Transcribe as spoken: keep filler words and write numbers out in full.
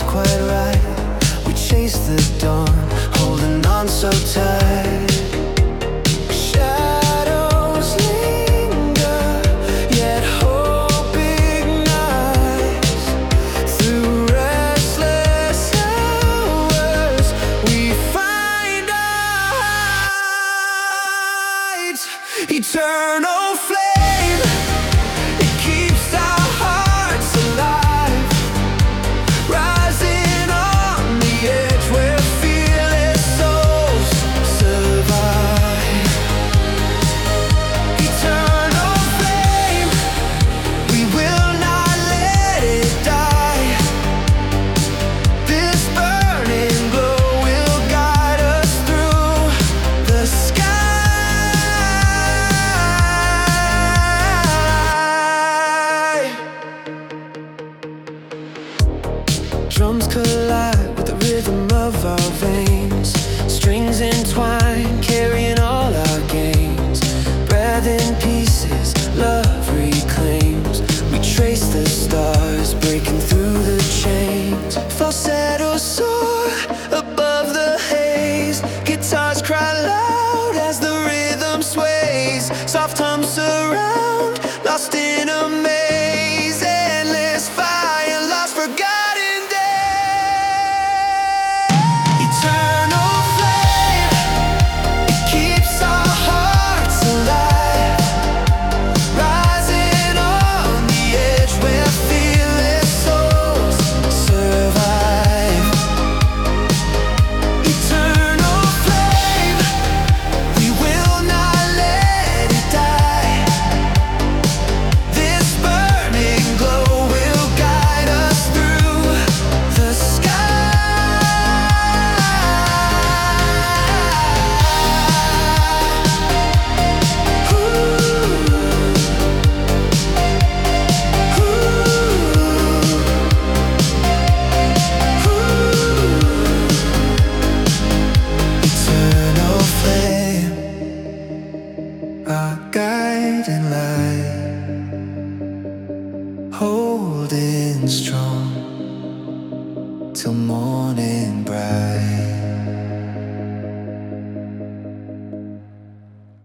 quite right. We chase the dawn, holding on so tight. Shadows linger, yet hope ignites. Through restless hours, we find our heights. Eternal flame, it keeps our hearts alive. Rising on the edge where fearless souls survive. Eternal flame, we will not let it die. This burning glow will guide us through the sky. Drums collide with the rhythm of our veins. Strings entwine, carrying all our gains. Breath in peace.